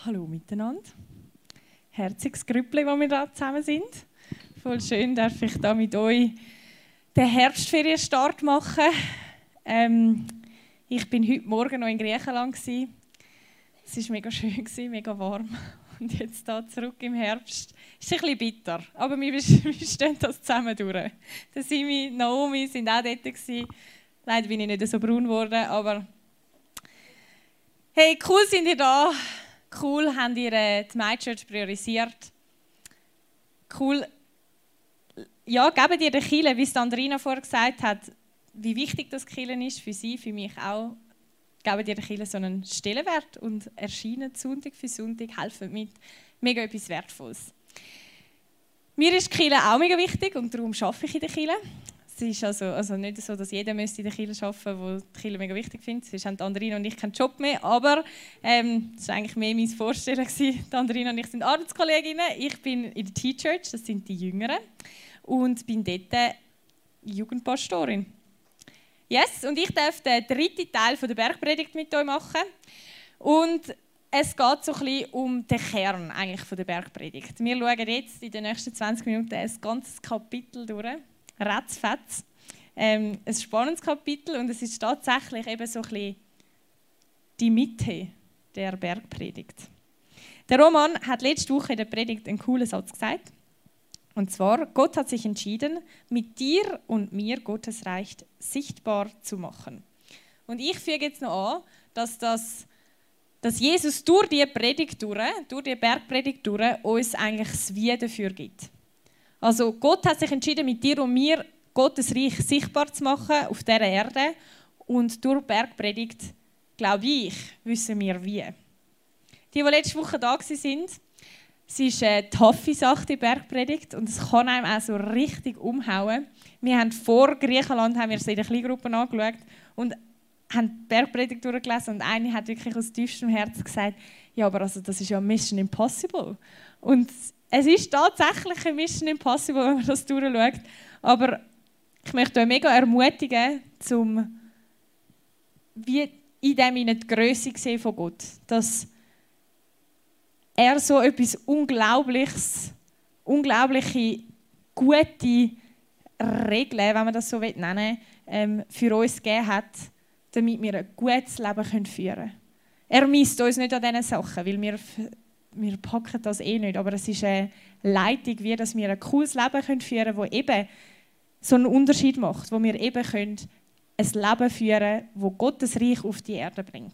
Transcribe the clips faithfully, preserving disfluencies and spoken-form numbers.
Hallo miteinander. Herziges Grüppli, wo wir da zusammen sind. Voll schön, darf ich da mit euch den Herbstferienstart machen. Ähm, ich bin heute Morgen noch in Griechenland gsi. Es war mega schön, mega warm. Und jetzt hier zurück im Herbst. Es ist ein bisschen bitter, aber wir, wir stehen das zusammen durch. Der Simi, Naomi sind auch dort gsi. Leider bin ich nicht so braun geworden, aber hey, cool sind ihr da. Cool, habt ihr äh, die My Church priorisiert. Cool, ja, gebt ihr der Kirche, wie es Andrina vorher gesagt hat, wie wichtig das Kirche ist, für sie, für mich auch. Gebt ihr der Kirche so einen Stellenwert und erscheinen Sonntag für Sonntag, helfen mit. Mega etwas Wertvolles. Mir ist die Kirche auch mega wichtig und darum arbeite ich in der Kirche. Es ist also, also nicht so, dass jeder müsste in der Kirche arbeiten müsste, der die Kirche mega wichtig findet. Sonst haben Andrina und ich keinen Job mehr. Aber ähm, das war eigentlich mehr mein Vorstellen. Die Andrina und ich sind Arbeitskolleginnen. Ich bin in der T-Church, das sind die Jüngeren. Und bin dort Jugendpastorin. Yes, und ich darf den dritten Teil der Bergpredigt mit euch machen. Und es geht so ein bisschen um den Kern eigentlich von der Bergpredigt. Wir schauen jetzt in den nächsten zwanzig Minuten ein ganzes Kapitel durch. Ratzfatz. Ähm, ein spannendes Kapitel und es ist tatsächlich eben so ein bisschen die Mitte der Bergpredigt. Der Roman hat letzte Woche in der Predigt einen coolen Satz gesagt. Und zwar, Gott hat sich entschieden, mit dir und mir Gottes Reich sichtbar zu machen. Und ich füge jetzt noch an, dass, das, dass Jesus durch die Predigt durch, durch die Bergpredigt durch, uns eigentlich das Wie dafür gibt. Also Gott hat sich entschieden, mit dir und mir Gottes Reich sichtbar zu machen auf dieser Erde. Und durch die Bergpredigt, glaube ich, wissen wir wie. Die, die letzte Woche da waren, es ist eine taffe Sache, die Bergpredigt. Und es kann einem auch so richtig umhauen. Wir haben vor Griechenland haben wir es in der Kleingruppe angeschaut und haben die Bergpredigt durchgelesen. Und eine hat wirklich aus tiefstem Herzen gesagt, ja, aber also, das ist ja Mission Impossible. Und es ist tatsächlich ein Mission Impossible, wenn man das durchschaut. Aber ich möchte euch mega ermutigen, um wie in dem die Grösse sehen von Gott. Dass er so etwas Unglaubliches, unglaubliche, gute Regeln, wenn man das so nennen will, für uns gegeben hat, damit wir ein gutes Leben führen können. Er misst uns nicht an diesen Sachen, weil wir Wir packen das eh nicht, aber es ist eine Leitung, wie dass wir ein cooles Leben führen können, das eben so einen Unterschied macht, wo wir eben können ein Leben führen können, das Gottes Reich auf die Erde bringt.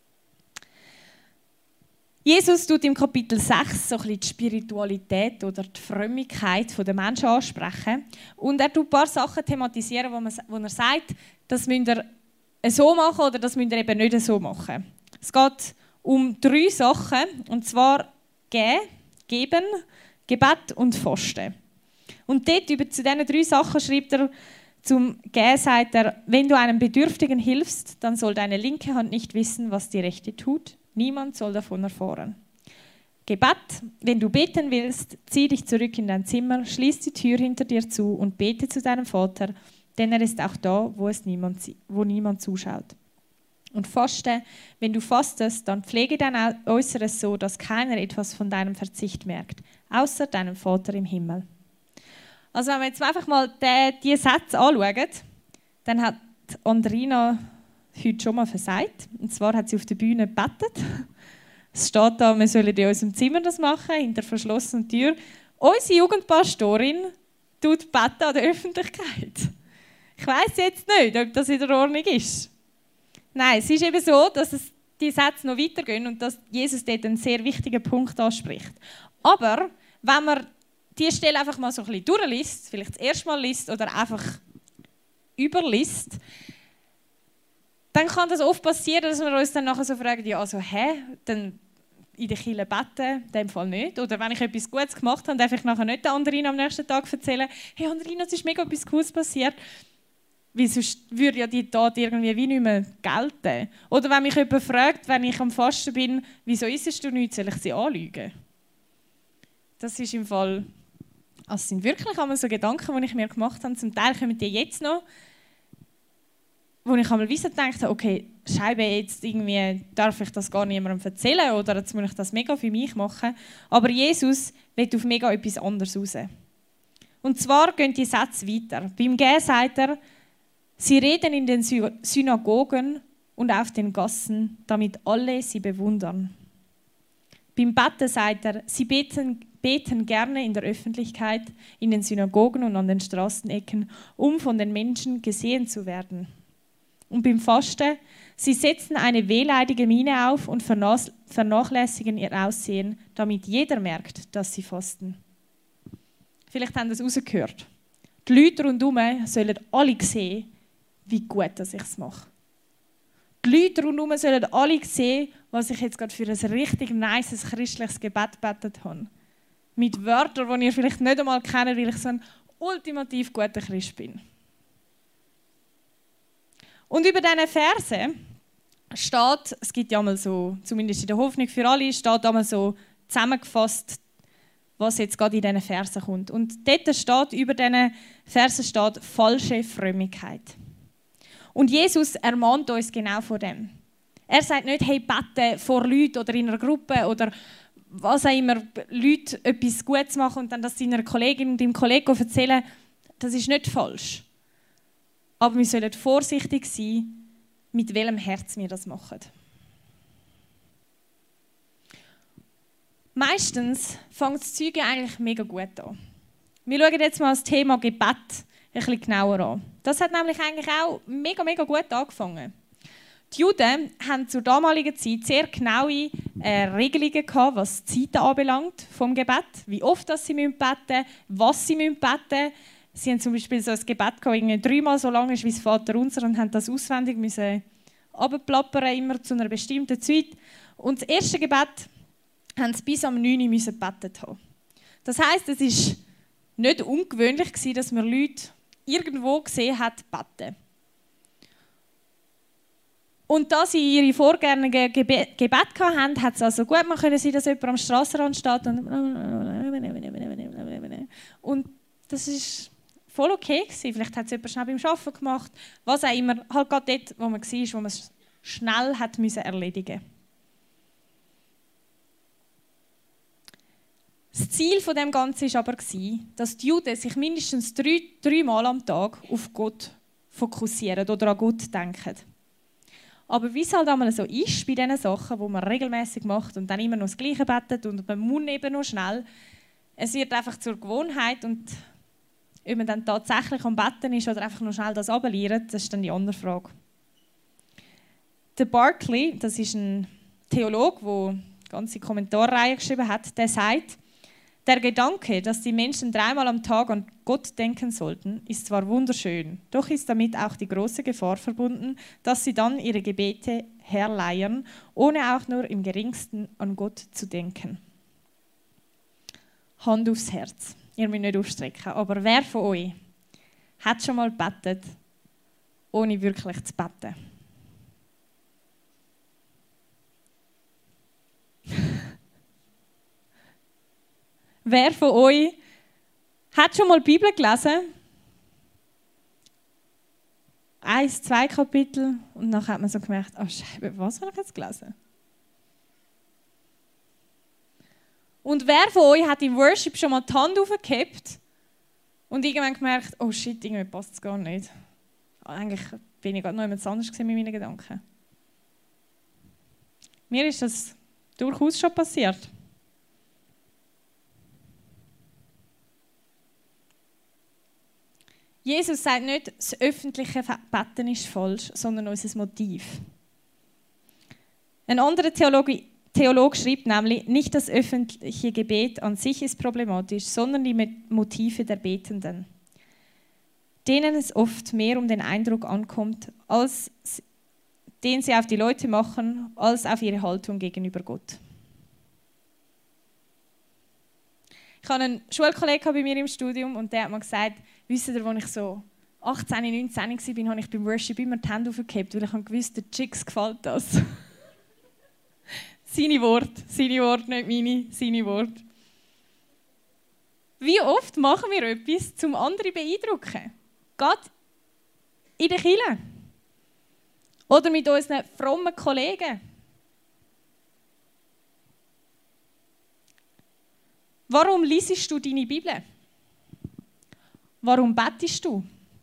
Jesus tut im Kapitel sechs so ein bisschen die Spiritualität oder die Frömmigkeit der Menschen ansprechen. Und er tut ein paar Sachen thematisieren, wo, man, wo er sagt, das müsst ihr so machen oder das müsst ihr eben nicht so machen. Es geht um drei Sachen, und zwar Geben, Geben, Gebet und Fasten. Und dort über zu diesen drei Sachen schreibt er, zum Geben sagt er, wenn du einem Bedürftigen hilfst, dann soll deine linke Hand nicht wissen, was die rechte tut. Niemand soll davon erfahren. Gebet, wenn du beten willst, zieh dich zurück in dein Zimmer, schließ die Tür hinter dir zu und bete zu deinem Vater, denn er ist auch da, wo, es niemand, wo niemand zuschaut. Und faste, wenn du fastest, dann pflege dein Äußeres so, dass keiner etwas von deinem Verzicht merkt, außer deinem Vater im Himmel. Also wenn wir jetzt einfach mal diese Sätze anschauen, dann hat Andrina heute schon mal versagt. Und zwar hat sie auf der Bühne gebetet. Es steht da, wir sollen in unserem Zimmer das machen, hinter verschlossener Tür. Unsere Jugendpastorin tut beten an der Öffentlichkeit. Ich weiss jetzt nicht, ob das in der Ordnung ist. Nein, es ist eben so, dass es die Sätze noch weitergehen und dass Jesus dort einen sehr wichtigen Punkt anspricht. Aber wenn man diese Stelle einfach mal so ein bisschen durchliest, vielleicht das erste Mal liest oder einfach überliest, dann kann das oft passieren, dass wir uns dann nachher so fragen, ja, also, hä, dann in der Kirche beten, in dem Fall nicht. Oder wenn ich etwas Gutes gemacht habe, darf ich nachher nicht der Andrina am nächsten Tag erzählen, hey Andrina, es ist mega etwas Cooles passiert. Weil sonst würde ja die Tat irgendwie wie nicht mehr gelten. Oder wenn mich jemand fragt, wenn ich am Fasten bin, wieso isst du nichts, soll ich sie anlügen? Das ist im Fall, also das sind wirklich einmal so Gedanken, die ich mir gemacht habe. Zum Teil kommen die jetzt noch, wo ich einmal wissen dachte, okay, Scheibe, jetzt irgendwie darf ich das gar niemandem erzählen oder jetzt muss ich das mega für mich machen. Aber Jesus will auf mega etwas anderes raus. Und zwar gehen die Sätze weiter. Beim Gehen sagt er, sie reden in den Synagogen und auf den Gassen, damit alle sie bewundern. Beim Betten sagt er, sie beten, beten gerne in der Öffentlichkeit, in den Synagogen und an den Straßenecken, um von den Menschen gesehen zu werden. Und beim Fasten, sie setzen eine wehleidige Miene auf und vernachlässigen ihr Aussehen, damit jeder merkt, dass sie fasten. Vielleicht haben Sie es rausgehört. Die Leute rundherum sollen alle sehen, wie gut ich es mache. Die Leute rundherum sollen alle sehen, was ich jetzt gerade für ein richtig nices christliches Gebet gebetet habe. Mit Wörtern, die ihr vielleicht nicht einmal kennt, weil ich so ein ultimativ guter Christ bin. Und über diese Verse steht, es gibt ja mal so, zumindest in der Hoffnung für alle, steht einmal so zusammengefasst, was jetzt gerade in diesen Versen kommt. Und dort steht, über diesen Versen steht falsche Frömmigkeit. Und Jesus ermahnt uns genau vor dem. Er sagt nicht, hey, bete vor Leuten oder in einer Gruppe oder was auch immer, Leute etwas Gutes machen und dann das seiner Kollegin und dem Kollegen erzählen. Das ist nicht falsch. Aber wir sollen vorsichtig sein, mit welchem Herz wir das machen. Meistens fängt das Zeug eigentlich mega gut an. Wir schauen jetzt mal das Thema Gebet ein bisschen genauer an. Das hat nämlich eigentlich auch mega, mega gut angefangen. Die Juden hatten zur damaligen Zeit sehr genaue äh, Regelungen gehabt, was die Zeiten anbelangt vom Gebet. Wie oft dass sie beten müssen, was sie beten müssen. Sie haben zum Beispiel so ein Gebet gehabt, irgendwie dreimal so lang ist wie das Vaterunser und haben das auswendig müssen runterplappern, immer zu einer bestimmten Zeit. Und das erste Gebet haben sie bis am neun Uhr gebetet haben. Das heisst, es war nicht ungewöhnlich, dass man Leute irgendwo gesehen hat, beten. Und da sie ihre vorgängigen Gebet, Gebet hatten, hat es also gut machen können, dass jemand am Strassenrand steht und und das ist voll okay gewesen. Vielleicht hat es jemand schnell beim Arbeiten gemacht, was auch immer, halt gerade dort, wo man war, wo man es schnell hat müssen erledigen. Das Ziel von dem Ganzen war aber, dass die Juden sich mindestens drei, drei Mal am Tag auf Gott fokussieren oder an Gott denken. Aber wie es halt einmal so ist bei diesen Sachen, die man regelmäßig macht und dann immer noch das Gleiche betet und man muss eben noch schnell, es wird einfach zur Gewohnheit und ob man dann tatsächlich am Betten ist oder einfach nur schnell das runterliert, das ist dann die andere Frage. Der Barclay, das ist ein Theologe, der eine ganze Kommentarreihe geschrieben hat, der sagt, der Gedanke, dass die Menschen dreimal am Tag an Gott denken sollten, ist zwar wunderschön, doch ist damit auch die große Gefahr verbunden, dass sie dann ihre Gebete herleiern, ohne auch nur im geringsten an Gott zu denken. Hand aufs Herz. Ihr müsst nicht aufstrecken, aber wer von euch hat schon mal gebetet, ohne wirklich zu beten? Wer von euch hat schon mal die Bibel gelesen? Eins, zwei Kapitel und dann hat man so gemerkt, oh Scheibe, was habe ich jetzt gelesen? Und wer von euch hat im Worship schon mal die Hand aufgehebt und irgendwann gemerkt, oh shit, irgendwie passt es gar nicht. Eigentlich bin ich gerade noch jemand anderes mit meinen Gedanken. Mir ist das durchaus schon passiert. Jesus sagt nicht, das öffentliche Beten ist falsch, sondern unser Motiv. Ein anderer Theologe, Theologe schreibt nämlich, nicht das öffentliche Gebet an sich ist problematisch, sondern die Motive der Betenden, denen es oft mehr um den Eindruck ankommt, als den sie auf die Leute machen, als auf ihre Haltung gegenüber Gott. Ich hatte einen Schulkollegen bei mir im Studium und der hat mir gesagt, wisst ihr, als ich so achtzehn, neunzehn war, habe ich beim Worship immer die Hände aufgehebt, weil ich gewusst habe, den Chicks gefällt das. Seine Worte, seine Worte, nicht meine, seine Worte. Wie oft machen wir etwas, um andere zu beeindrucken? Gerade in der Kirche. Oder mit unseren frommen Kollegen. Warum liest du deine Bibel? Warum betest du?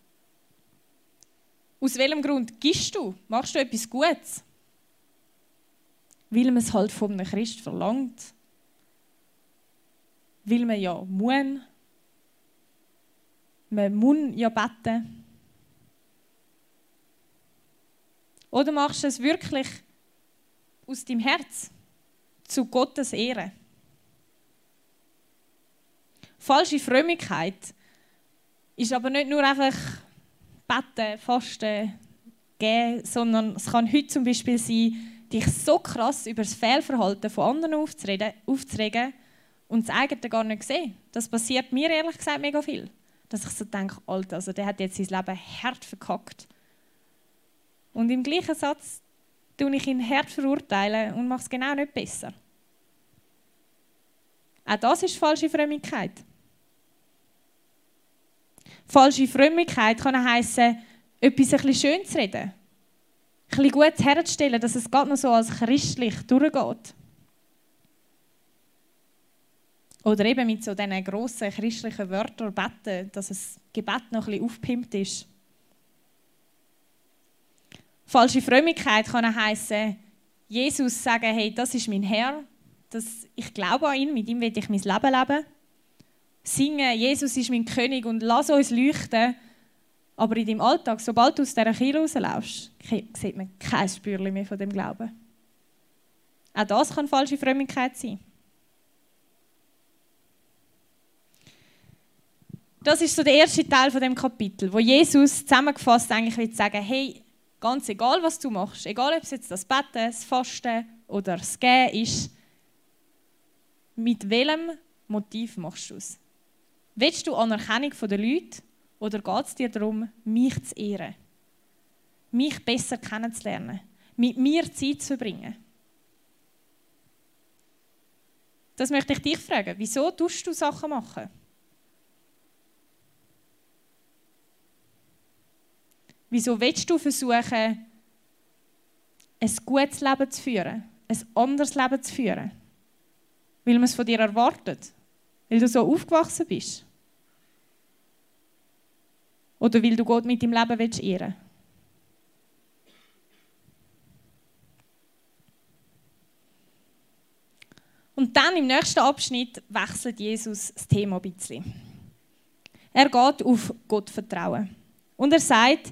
Aus welchem Grund gibst du? Machst du etwas Gutes? Weil man es halt von einem Christ verlangt. Weil man ja muss. Man muss ja beten. Oder machst du es wirklich aus deinem Herz zu Gottes Ehre? Falsche Frömmigkeit ist aber nicht nur einfach beten, fasten, geben, sondern es kann heute zum Beispiel sein, dich so krass über das Fehlverhalten von anderen aufzuregen, aufzuregen und das eigene gar nicht sehen. Das passiert mir ehrlich gesagt mega viel. Dass ich so denke, Alter, also der hat jetzt sein Leben hart verkackt. Und im gleichen Satz tue ich ihn hart verurteilen und mache es genau nicht besser. Auch das ist falsche Frömmigkeit. Falsche Frömmigkeit kann heissen, etwas ein bisschen schön zu reden. Ein bisschen gut herzustellen, dass es gerade noch so als christlich durchgeht. Oder eben mit so diesen grossen christlichen Wörtern beten, dass das Gebet noch ein bisschen aufgepimpt ist. Falsche Frömmigkeit kann heissen, Jesus sagen, hey, das ist mein Herr, das, ich glaube an ihn, mit ihm will ich mein Leben leben. Singen, Jesus ist mein König und lass uns leuchten. Aber in deinem Alltag, sobald du aus dieser Kirche rauslaufst, sieht man kein Spürchen mehr von dem Glauben. Auch das kann falsche Frömmigkeit sein. Das ist so der erste Teil von dem Kapitel, wo Jesus zusammengefasst eigentlich will sagen, hey, ganz egal, was du machst, egal ob es jetzt das Beten, das Fasten oder das Gehen ist, mit welchem Motiv machst du es? Willst du Anerkennung der Leute oder geht es dir darum, mich zu ehren? Mich besser kennenzulernen? Mit mir Zeit zu verbringen? Das möchte ich dich fragen. Wieso tust du Sachen machen? Wieso willst du versuchen, ein gutes Leben zu führen? Ein anderes Leben zu führen? Weil man es von dir erwartet? Weil du so aufgewachsen bist? Oder weil du Gott mit deinem Leben willst ehren? Und dann im nächsten Abschnitt wechselt Jesus das Thema ein bisschen. Er geht auf Gott vertrauen. Und er sagt,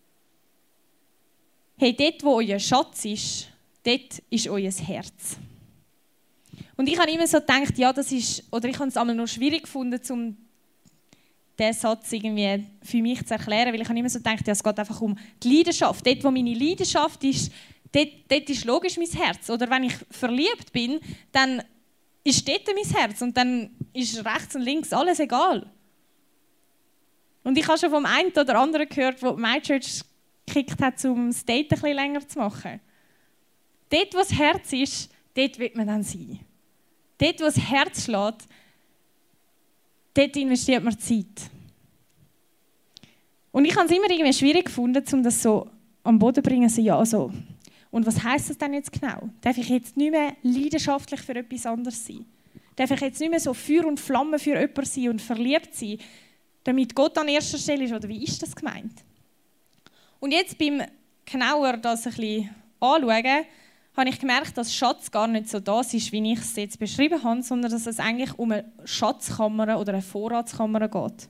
hey, dort, wo euer Schatz ist, dort ist euer Herz. Und ich habe immer so gedacht, ja, das ist, oder ich habe es einmal noch schwierig gefunden, um diesen Satz irgendwie für mich zu erklären, weil ich habe immer so gedacht, ja, es geht einfach um die Leidenschaft. Dort, wo meine Leidenschaft ist, dort, dort ist logisch mein Herz. Oder wenn ich verliebt bin, dann ist dort mein Herz und dann ist rechts und links alles egal. Und ich habe schon vom einen oder anderen gehört, wo My Church gekickt hat, um das Date ein bisschen länger zu machen. Dort, wo das Herz ist, dort wird man dann sein. Dort, wo das Herz schlägt, dort investiert man Zeit. Und ich habe es immer irgendwie schwierig gefunden, um das so am Boden zu bringen, so, ja, so. Und was heisst das denn jetzt genau? Darf ich jetzt nicht mehr leidenschaftlich für etwas anderes sein? Darf ich jetzt nicht mehr so Feuer und Flamme für jemanden sein und verliebt sein, damit Gott an erster Stelle ist? Oder wie ist das gemeint? Und jetzt beim genauer das ein bisschen anschauen, habe ich gemerkt, dass Schatz gar nicht so das ist, wie ich es jetzt beschrieben habe, sondern dass es eigentlich um eine Schatzkammer oder eine Vorratskammer geht.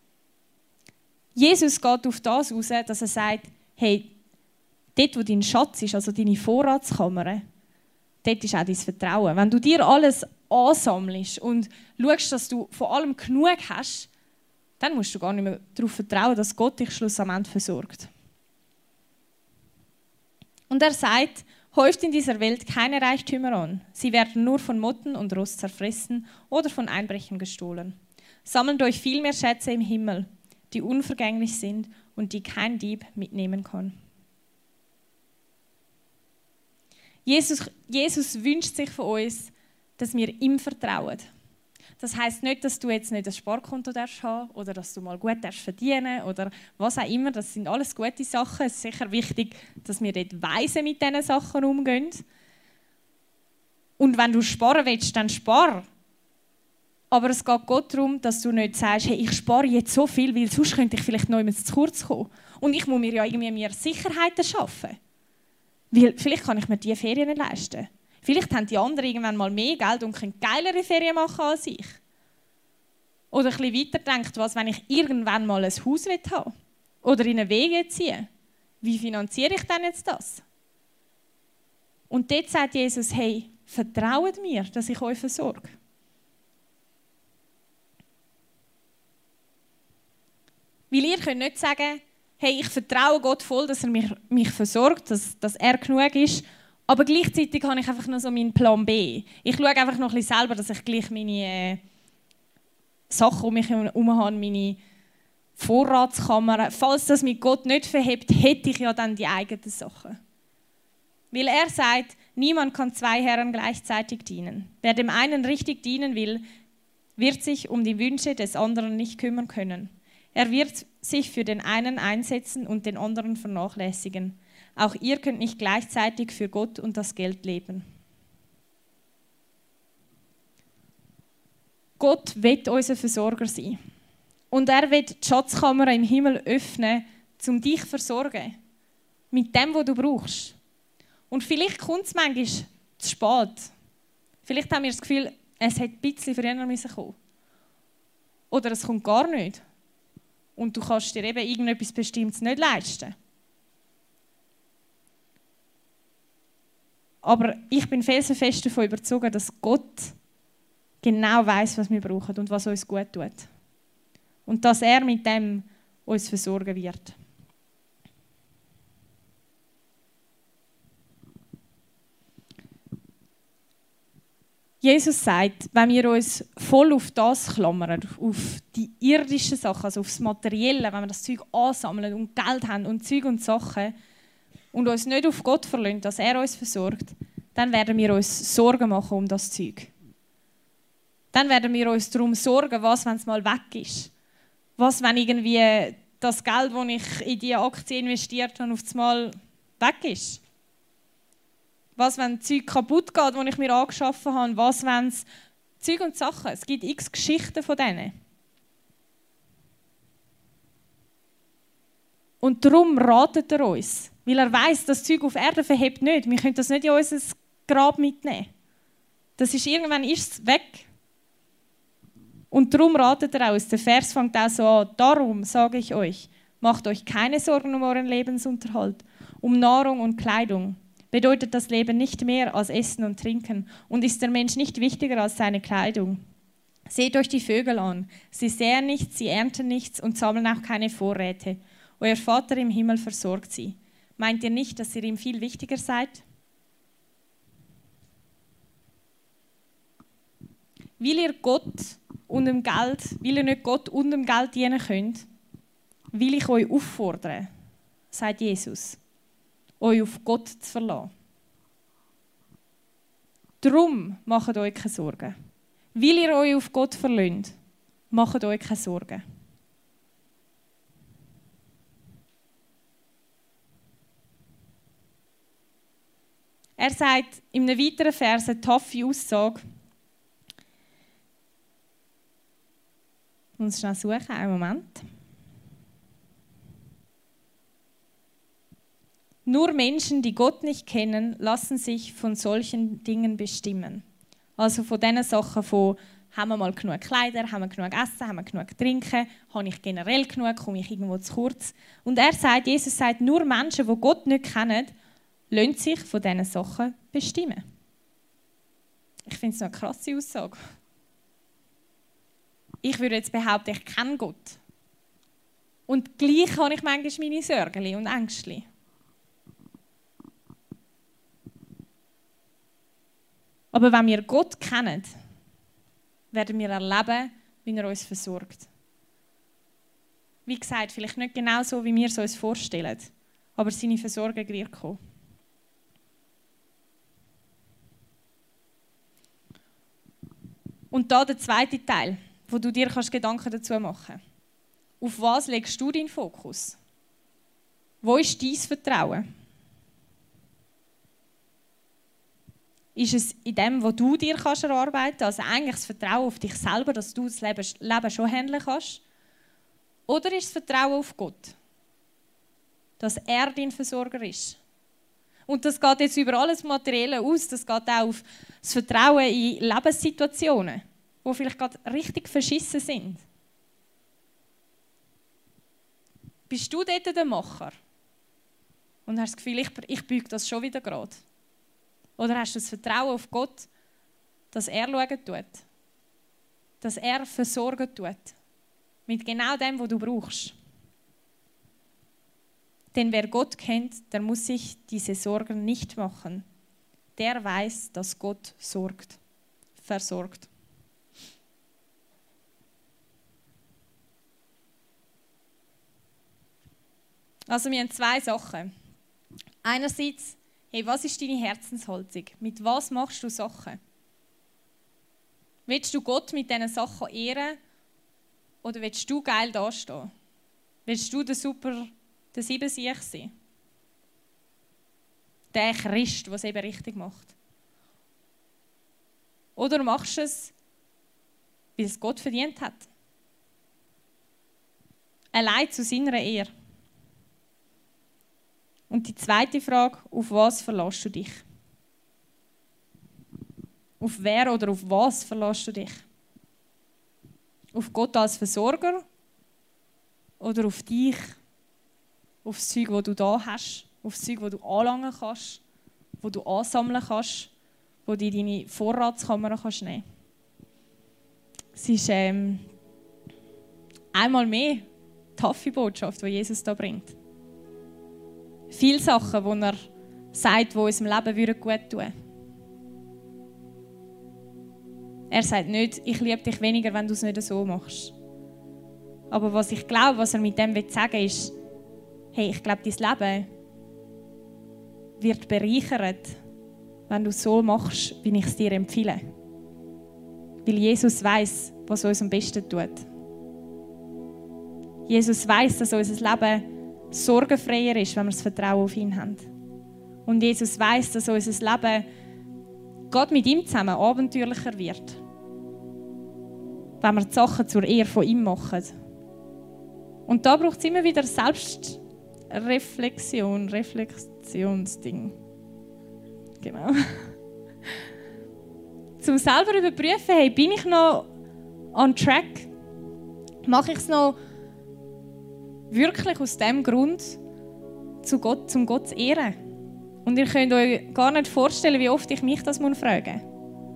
Jesus geht auf das raus, dass er sagt, hey, dort, wo dein Schatz ist, also deine Vorratskammer, dort ist auch dein Vertrauen. Wenn du dir alles ansammelst und schaust, dass du von allem genug hast, dann musst du gar nicht mehr darauf vertrauen, dass Gott dich schlussendlich versorgt. Und er sagt, häuft in dieser Welt keine Reichtümer an. Sie werden nur von Motten und Rost zerfressen oder von Einbrechern gestohlen. Sammelt euch viel mehr Schätze im Himmel, die unvergänglich sind und die kein Dieb mitnehmen kann. Jesus, Jesus wünscht sich von uns, dass wir ihm vertrauen. Das heisst nicht, dass du jetzt nicht ein Sparkonto darfst haben oder dass du mal gut darfst verdienen oder was auch immer. Das sind alles gute Sachen. Es ist sicher wichtig, dass wir dort weise mit diesen Sachen umgehen. Und wenn du sparen willst, dann spar. Aber es geht Gott darum, dass du nicht sagst, hey, ich spare jetzt so viel, weil sonst könnte ich vielleicht noch zu kurz kommen. Und ich muss mir ja irgendwie mehr Sicherheiten schaffen. Weil vielleicht kann ich mir diese Ferien nicht leisten. Vielleicht haben die anderen irgendwann mal mehr Geld und können geilere Ferien machen als ich. Oder ein bisschen weiter denkt, was, wenn ich irgendwann mal ein Haus haben will oder in eine Wege ziehe. Wie finanziere ich denn jetzt das? Und dort sagt Jesus, hey, vertraut mir, dass ich euch versorge. Weil ihr könnt nicht sagen, hey, ich vertraue Gott voll, dass er mich, mich versorgt, dass, dass er genug ist. Aber gleichzeitig habe ich einfach noch so meinen Plan B. Ich schaue einfach noch ein bisschen selber, dass ich gleich meine äh, Sachen um mich herum habe, meine Vorratskammer. Falls das mit Gott nicht verhebt, hätte ich ja dann die eigenen Sachen. Weil er sagt, niemand kann zwei Herren gleichzeitig dienen. Wer dem einen richtig dienen will, wird sich um die Wünsche des anderen nicht kümmern können. Er wird sich für den einen einsetzen und den anderen vernachlässigen. Auch ihr könnt nicht gleichzeitig für Gott und das Geld leben. Gott wird unser Versorger sein. Und er wird die Schatzkammer im Himmel öffnen, um dich zu versorgen. Mit dem, was du brauchst. Und vielleicht kommt es manchmal zu spät. Vielleicht haben wir das Gefühl, es hätte ein bisschen früher kommen müssen. Oder es kommt gar nicht. Und du kannst dir eben irgendetwas Bestimmtes nicht leisten. Aber ich bin felsenfest davon überzeugt, dass Gott genau weiß, was wir brauchen und was uns gut tut. Und dass er mit dem uns versorgen wird. Jesus sagt, wenn wir uns voll auf das klammern, auf die irdischen Sachen, also auf das Materielle, wenn wir das Zeug ansammeln und Geld haben und Zeug und Sachen und uns nicht auf Gott verlassen, dass er uns versorgt, dann werden wir uns Sorgen machen um das Zeug. Dann werden wir uns darum sorgen, was, wenn es mal weg ist. Was, wenn irgendwie das Geld, das ich in diese Aktie investiert habe, auf einmal weg ist. Was, wenn Zeug kaputt geht, das ich mir angeschafft habe? Was, wenn es Zeug und Sachen? Es gibt x Geschichten von denen. Und darum ratet er uns. Weil er weiss, das Zeug auf Erde verhebt nicht. Wir können das nicht in unser Grab mitnehmen. Das ist, irgendwann ist es weg. Und darum ratet er uns. Der Vers fängt auch so an. Darum sage ich euch, macht euch keine Sorgen um euren Lebensunterhalt, um Nahrung und Kleidung. Bedeutet das Leben nicht mehr als Essen und Trinken? Und ist der Mensch nicht wichtiger als seine Kleidung? Seht euch die Vögel an. Sie säen nichts, sie ernten nichts und sammeln auch keine Vorräte. Euer Vater im Himmel versorgt sie. Meint ihr nicht, dass ihr ihm viel wichtiger seid? Will ihr Gott und dem Geld, will ihr nicht Gott und dem Geld dienen könnt, will ich euch auffordern, sagt Jesus, euch auf Gott zu verlassen. Darum macht euch keine Sorgen. Weil ihr euch auf Gott verlasst, macht euch keine Sorgen. Er sagt in einem weiteren Vers eine taffe Aussage. Ich muss schnell suchen, einen Moment. Nur Menschen, die Gott nicht kennen, lassen sich von solchen Dingen bestimmen. Also von diesen Sachen von, haben wir mal genug Kleider, haben wir genug Essen, haben wir genug Trinken, habe ich generell genug, komme ich irgendwo zu kurz. Und er sagt, Jesus sagt, nur Menschen, die Gott nicht kennen, lassen sich von diesen Sachen bestimmen. Ich finde es eine krasse Aussage. Ich würde jetzt behaupten, ich kenne Gott. Und gleich habe ich manchmal meine Sorgen und Ängste. Aber wenn wir Gott kennen, werden wir erleben, wie er uns versorgt. Wie gesagt, vielleicht nicht genau so, wie wir es uns vorstellen, aber seine Versorgung wird kommen. Und da der zweite Teil, wo du dir kannst Gedanken dazu machen kannst. Auf was legst du deinen Fokus? Wo ist dein Vertrauen? Ist es in dem, was du dir kannst erarbeiten kannst, also eigentlich das Vertrauen auf dich selber, dass du das Leben, Leben schon handeln kannst? Oder ist das Vertrauen auf Gott? Dass er dein Versorger ist? Und das geht jetzt über alles Materielle aus, das geht auch auf das Vertrauen in Lebenssituationen, die vielleicht gerade richtig verschissen sind. Bist du dort der Macher? Und hast das Gefühl, ich, ich büge das schon wieder gerade? Oder hast du das Vertrauen auf Gott, dass er schauen tut? Dass er versorgen tut? Mit genau dem, was du brauchst. Denn wer Gott kennt, der muss sich diese Sorgen nicht machen. Der weiß, dass Gott sorgt, versorgt. Also wir haben zwei Sachen. Einerseits, hey, was ist deine Herzenshaltung? Mit was machst du Sachen? Willst du Gott mit diesen Sachen ehren oder willst du geil dastehen? Willst du der super, der Siebensieg sein? Der Christ, der es eben richtig macht? Oder machst du es, weil es Gott verdient hat? Allein zu seiner Ehre. Und die zweite Frage, auf was verlässt du dich? Auf wer oder auf was verlässt du dich? Auf Gott als Versorger oder auf dich, auf das Zeug, das du da hast, auf das Zeug, das du anlangen kannst, das du ansammeln kannst, wo du in deine Vorratskammer kannst nehmen. Es ist ähm, einmal mehr die taffe Botschaft, die Jesus da bringt. Viele Sachen, die er sagt, die unserem Leben gut tun würden. Er sagt nicht, ich liebe dich weniger, wenn du es nicht so machst. Aber was ich glaube, was er mit dem sagen will, ist, hey, ich glaube, dein Leben wird bereichert, wenn du es so machst, wie ich es dir empfehle. Weil Jesus weiss, was uns am besten tut. Jesus weiss, dass unser Leben sorgenfreier ist, wenn wir das Vertrauen auf ihn haben. Und Jesus weiss, dass unser Leben Gott mit ihm zusammen abenteuerlicher wird, wenn wir die Sachen zur Ehre von ihm machen. Und da braucht es immer wieder Selbstreflexion, Reflexionsding. Genau. Zum selber überprüfen, hey, bin ich noch on track? Mache ich es noch wirklich aus dem Grund, zu Gott, zum Gott zu ehren? Und ihr könnt euch gar nicht vorstellen, wie oft ich mich das fragen muss.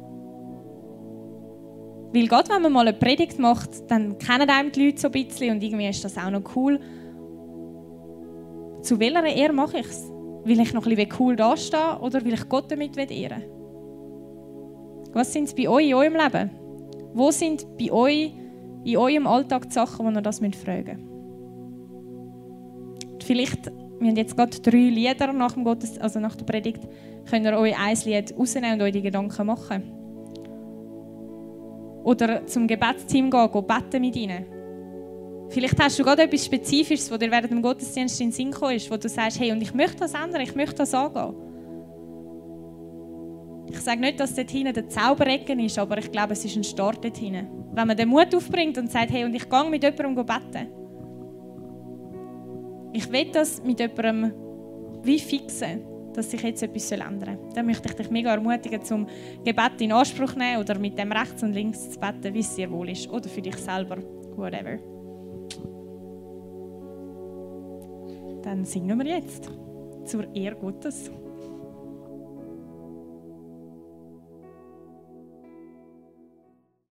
Weil gerade wenn man mal eine Predigt macht, dann kennen einem die Leute so ein bisschen und irgendwie ist das auch noch cool. Zu welcher Ehre mache ich es? Will ich noch ein bisschen cool dastehen oder will ich Gott damit ehren? Was sind es bei euch in eurem Leben? Wo sind bei euch in eurem Alltag die Sachen, die ihr das fragen müsst? Vielleicht, wir haben jetzt gerade drei Lieder nach, dem Gottes, also nach der Predigt, könnt ihr euch ein Lied rausnehmen und euch die Gedanken machen. Oder zum Gebetsteam gehen, gehen beten mit ihnen. Vielleicht hast du gerade etwas Spezifisches, was dir während dem Gottesdienst in den Sinn gekommen ist, wo du sagst, hey, und ich möchte das ändern, ich möchte das angehen. Ich sage nicht, dass dort hinten der Zauberecken ist, aber ich glaube, es ist ein Start dort hinten. Wenn man den Mut aufbringt und sagt, hey, und ich gehe mit jemandem beten. Ich will das mit jemandem wie fixen, dass sich jetzt etwas ändern soll. Dann möchte ich dich mega ermutigen, zum Gebet in Anspruch zu nehmen oder mit dem rechts und links zu beten, wie es dir wohl ist. Oder für dich selber, whatever. Dann singen wir jetzt zur Ehre Gottes.